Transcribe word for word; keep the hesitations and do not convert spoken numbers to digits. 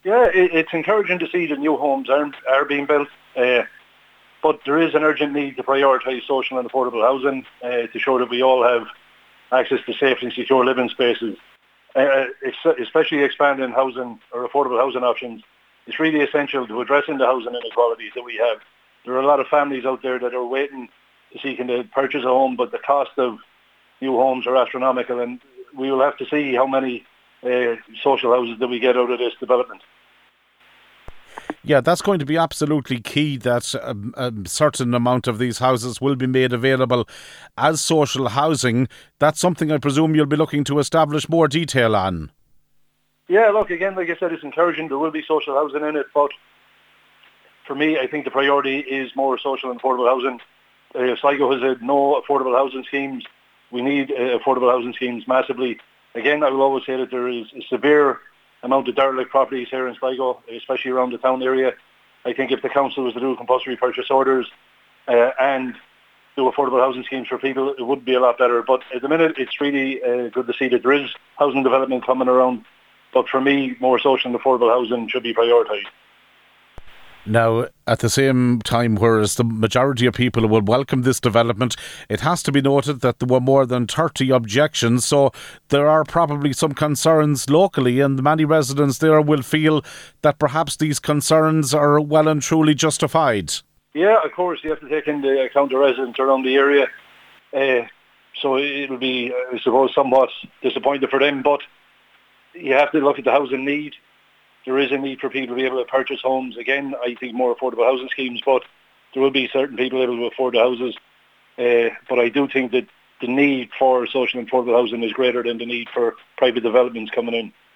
Yeah, it, it's encouraging to see that new homes are, are being built, uh, but there is an urgent need to prioritise social and affordable housing uh, to show that we all have access to safe and secure living spaces. Uh, especially expanding housing or affordable housing options, it's really essential to addressing the housing inequalities that we have. There are a lot of families out there that are waiting to seeking to purchase a home, but the cost of new homes are astronomical, and we will have to see how many uh, social houses that we get out of this development. Yeah, that's going to be absolutely key, that um, a certain amount of these houses will be made available as social housing. That's something I presume you'll be looking to establish more detail on. Yeah, look, again, like I said, it's encouraging. There will be social housing in it, but for me, I think the priority is more social and affordable housing. Uh, Sligo has had no affordable housing schemes. We need uh, affordable housing schemes massively. Again, I will always say that there is a severe amount of derelict properties here in Sligo, especially around the town area. I think if the council was to do compulsory purchase orders uh, and do affordable housing schemes for people, it would be a lot better. But at the minute, it's really uh, good to see that there is housing development coming around. But for me, more social and affordable housing should be prioritised. Now, at the same time, whereas the majority of people will welcome this development, it has to be noted that there were more than thirty objections, so there are probably some concerns locally, and many residents there will feel that perhaps these concerns are well and truly justified. Yeah, of course, you have to take into account the residents around the area. Uh, so it will be, I suppose, somewhat disappointing for them, but you have to look at the housing need. There is a need for people to be able to purchase homes. Again, I think more affordable housing schemes, but there will be certain people able to afford the houses. Uh, but I do think that the need for social and affordable housing is greater than the need for private developments coming in.